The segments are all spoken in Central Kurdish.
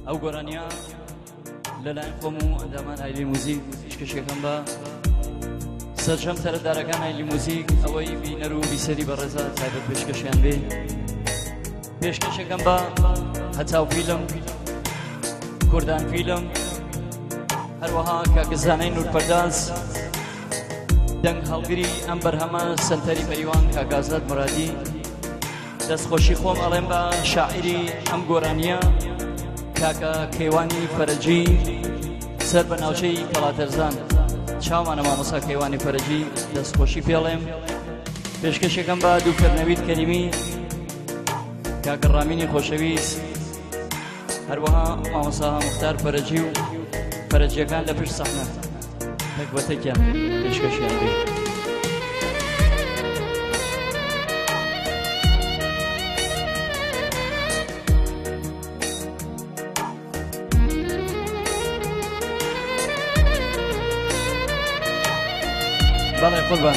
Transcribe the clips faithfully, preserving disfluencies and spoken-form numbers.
ئەو گۆرانیە لەلایەن خۆم و ئەندامان ئایلی موزیک پێشکەشەکەم بە سەرجەم تەرەدارەکان ئایلی موزیک ئەوەی بینەر و بیسەری بەڕێزە تایبەت پێشکەشیان بێ. پێشکەشەکەم بە هەتاو فیلم، کوردان فیلم، هەروەها کاکەزانەی نورپەرداز، دەنگ هەڵگری ئەم بەرهەمە سەنتەری پەیوان کاکازاد مرادی. دەستخۆشی خۆم ئەڵێم بە شاعری ئەم گۆرانیە کاکە کەیوانی فەرەجی سەر بە ناوچەی کەڵاتەرزان، چاوانە مامۆستا کەیوانی فەرەجی، دەستخۆشی پێڵێم. پێشکەشەکەم بە دووکەرنەوید کەریمی، کاکە ڕامینی خۆشەویست، هەروەها مامۆستا موختار فەرەجی و فەرەجیەکان لە پشت سەحنە تەک بە تەکیان پێشکەشیان بێ. بەڵێ قوربان.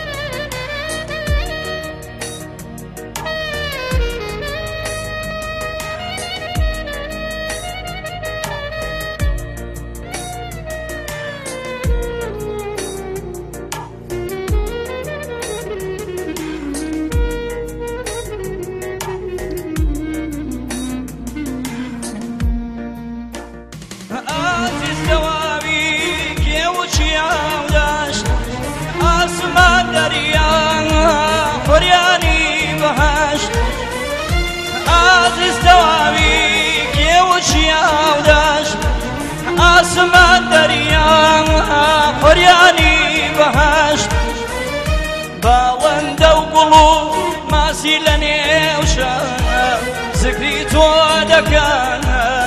ئاسمان دەریان خۆریانی بەهەشت، باڵندە و گوڵ و ماسی لە نێو شار، زگری تۆ دەکەن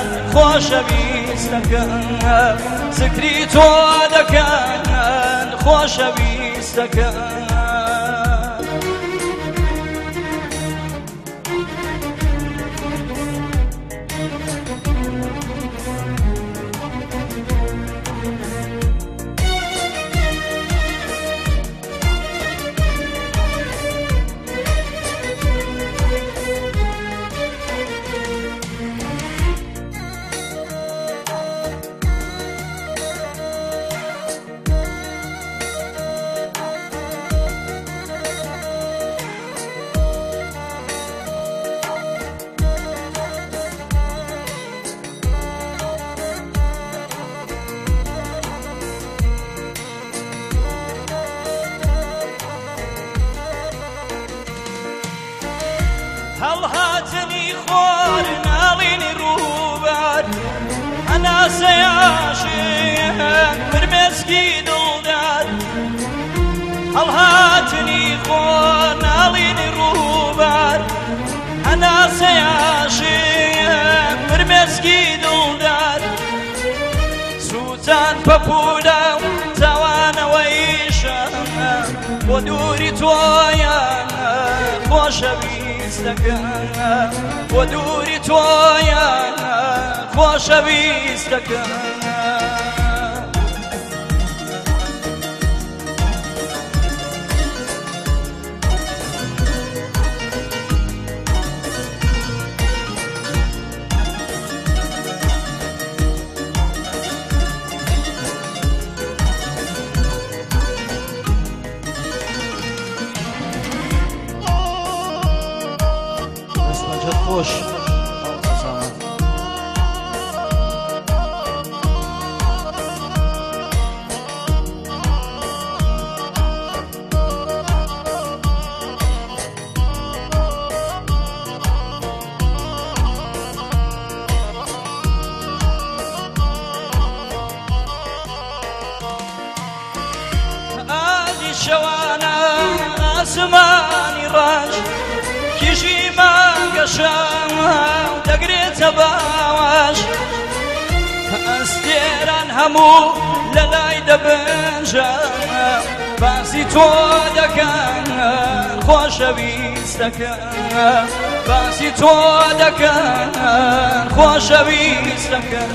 خۆشەویستەکەن، زگری تۆ دەکەن خۆشەویستەکەن. هەڵهاتنی خۆر ناڵینی ڕووبار، هەناسەی عاشق فرمێسکی دڵدار، هەڵهاتنی خۆر ناڵینی ڕووبار، هەناسەی عاشق فرمێسکی دڵدار، سووتان پەپوولە و تاوانەوەی شەم بۆ دووری تۆیان خۆشەویستەکەن، بۆ دووری تۆیان خۆشەویستەکەن. خۆش ئادی شەوانە ئاسمانی ڕاش، کیژی مانگەشەم دەگرێتە باوەش، ئەستێران هەموو لە لای دەبنجەم، باسی تۆ دەکەن خۆشەویستەکەن، باسی تۆ دەکەن خۆشەویستەکەن.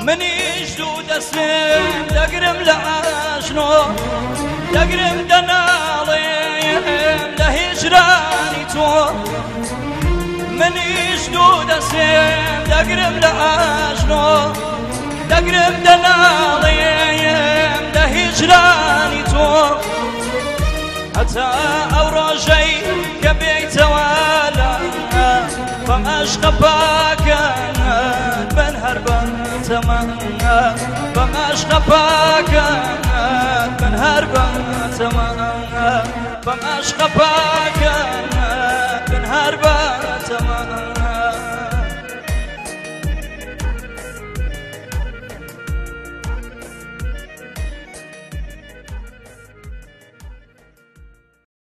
منیش دوو دەستێم دەگرم لە ئاشنۆ دەگرم دەناڵێم لە هیجرانی تۆ منیش دوو دەستێم دەگرم لە ئاشنۆ دەگرم دەناڵێم لە هیجرانی تۆ هەتا ئەو ڕۆژەی کە بێیتەوە لە بەم عەشقە پاکەت بن هەر بە تەمەن بەم عەشقە پاکەت بن هەر بە تەمەن بەم عەشقە پاکەت بن هەر بە تەمەن